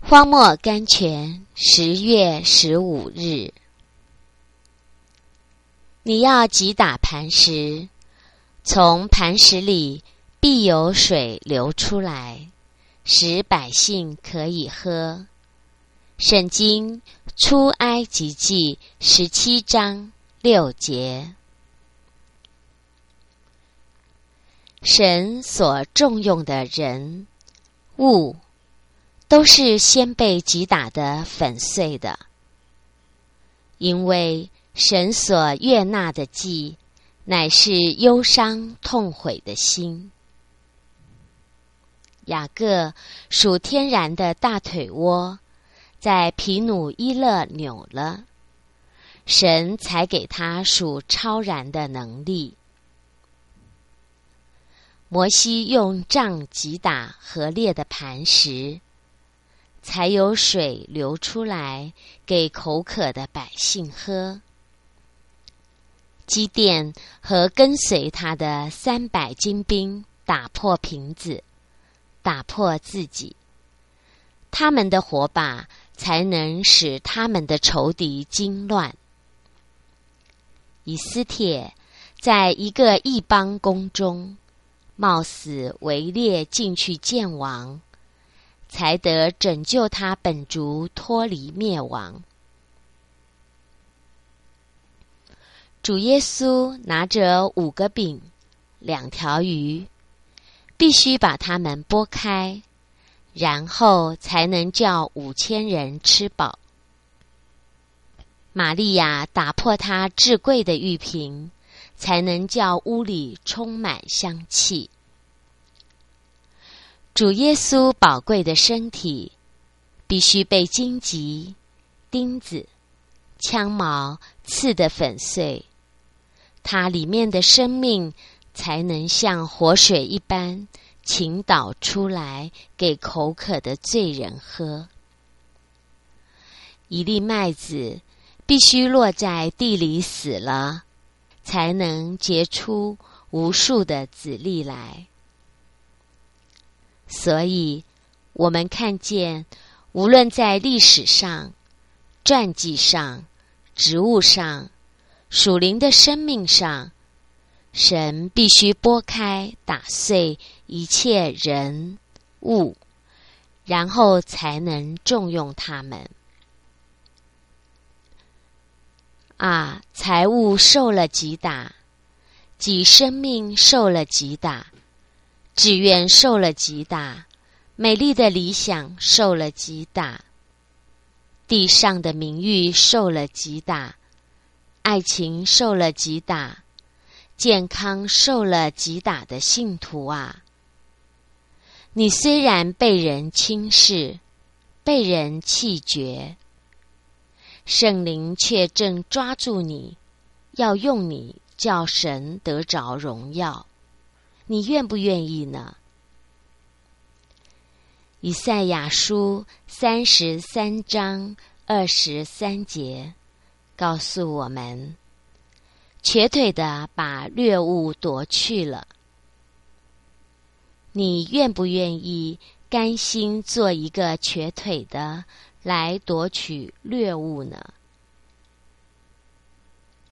荒漠甘泉10月15日。你要击打磐石，从磐石里必有水流出来，使百姓可以喝。圣经出埃及记17章6节。神所重用的人物都是先被击打的粉碎的，因为神所悦纳的祭乃是忧伤痛悔的心。雅各属天然的大腿窝在皮努伊勒扭了，神才给他属超然的能力。摩西用杖击打河裂的磐石，才有水流出来给口渴的百姓喝。基甸和跟随他的300精兵打破瓶子，打破自己，他们的火把才能使他们的仇敌惊乱。以斯帖在一个异邦宫中，冒死围猎进去见王，才得拯救他本族脱离灭亡。主耶稣拿着5个饼2条鱼，必须把它们拨开，然后才能叫5000人吃饱。玛利亚打破她至贵的玉瓶，才能叫屋里充满香气。主耶稣宝贵的身体必须被荆棘、钉子、枪矛刺得粉碎，它里面的生命才能像活水一般倾倒出来给口渴的罪人喝。一粒麦子必须落在地里死了，才能结出无数的子粒来。所以我们看见，无论在历史上、传记上、植物上、属灵的生命上，神必须拨开打碎一切人物，然后才能重用他们。财物受了击打，即生命受了击打，志愿受了击打，美丽的理想受了击打，地上的名誉受了击打，爱情受了击打，健康受了击打的信徒啊！你虽然被人轻视，被人弃绝，圣灵却正抓住你，要用你叫神得着荣耀。你愿不愿意呢？以赛亚书33章23节告诉我们，瘸腿的把掠物夺去了。你愿不愿意甘心做一个瘸腿的来夺取掠物呢？